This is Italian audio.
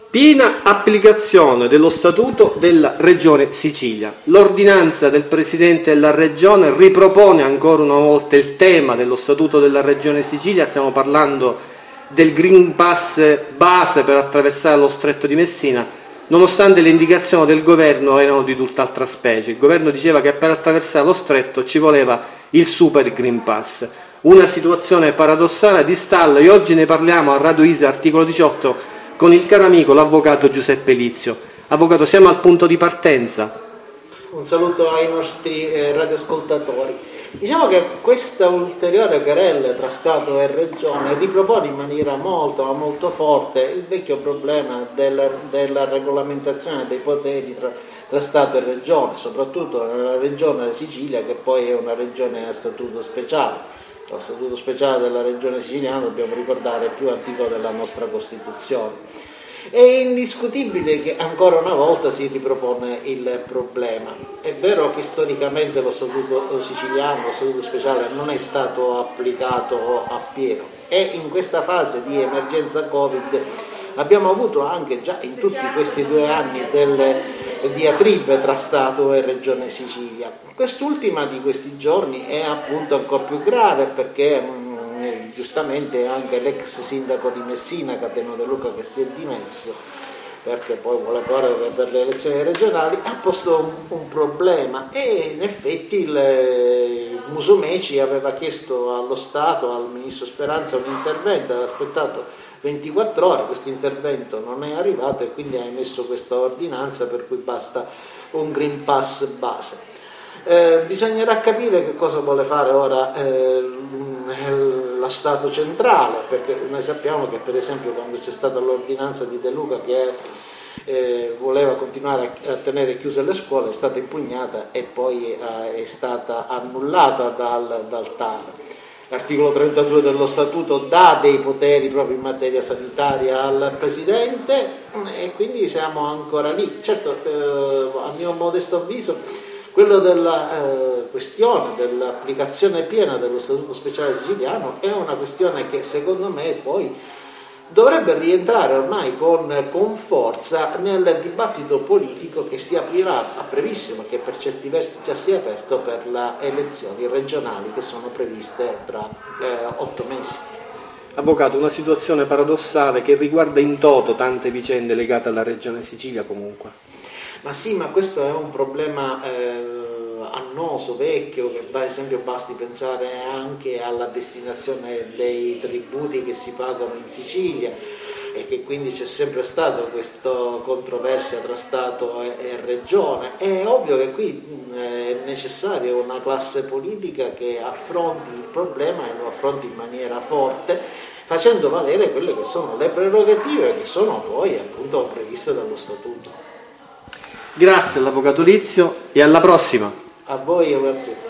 Piena applicazione dello Statuto della Regione Sicilia. L'ordinanza del Presidente della Regione ripropone ancora una volta il tema dello Statuto della Regione Sicilia. Stiamo parlando del Green Pass base per attraversare lo Stretto di Messina, nonostante le indicazioni del governo erano di tutt'altra specie. Il governo diceva che per attraversare lo Stretto ci voleva il Super Green Pass. Una situazione paradossale di stallo, e oggi ne parliamo a Radio ISA, articolo 18, con il caro amico, l'avvocato Giuseppe Lizio. Avvocato, siamo al punto di partenza. Un saluto ai nostri radioascoltatori. Diciamo che questa ulteriore querela tra Stato e Regione ripropone in maniera molto forte il vecchio problema della regolamentazione dei poteri tra Stato e Regione, soprattutto nella regione Sicilia, che poi è una regione a statuto speciale. Lo Statuto speciale della Regione Siciliana, dobbiamo ricordare, è più antico della nostra Costituzione. È indiscutibile che ancora una volta si ripropone il problema. È vero che storicamente lo Statuto siciliano, lo Statuto speciale, non è stato applicato appieno, e in questa fase di emergenza Covid abbiamo avuto anche già in tutti questi 2 anni delle diatribe tra Stato e Regione Sicilia. Quest'ultima di questi giorni è appunto ancora più grave perché giustamente anche l'ex sindaco di Messina, Cateno De Luca, che si è dimesso perché poi vuole correre per le elezioni regionali, ha posto un problema, e in effetti il Musumeci aveva chiesto allo Stato, al ministro Speranza, un intervento, ha aspettato 24 ore, questo intervento non è arrivato e quindi ha emesso questa ordinanza per cui basta un Green Pass base. Bisognerà capire che cosa vuole fare ora lo Stato centrale, perché noi sappiamo che per esempio quando c'è stata l'ordinanza di De Luca che voleva continuare a tenere chiuse le scuole, è stata impugnata e poi è stata annullata dal TAR. L'articolo 32 dello Statuto dà dei poteri proprio in materia sanitaria al Presidente, e quindi siamo ancora lì. Certo, a mio modesto avviso, quello della questione dell'applicazione piena dello Statuto speciale siciliano è una questione che secondo me poi dovrebbe rientrare ormai con forza nel dibattito politico che si aprirà a brevissimo, che per certi versi già si è aperto per le elezioni regionali che sono previste tra 8 mesi. Avvocato, una situazione paradossale che riguarda in toto tante vicende legate alla Regione Sicilia comunque. Ma sì, ma questo è un problema annoso, vecchio, che per esempio basti pensare anche alla destinazione dei tributi che si pagano in Sicilia, e che quindi c'è sempre stata questa controversia tra Stato e Regione. È ovvio che qui è necessaria una classe politica che affronti il problema e lo affronti in maniera forte, facendo valere quelle che sono le prerogative che sono poi appunto previste dallo Statuto. Grazie all'avvocato Lizio e alla prossima. A voi, grazie.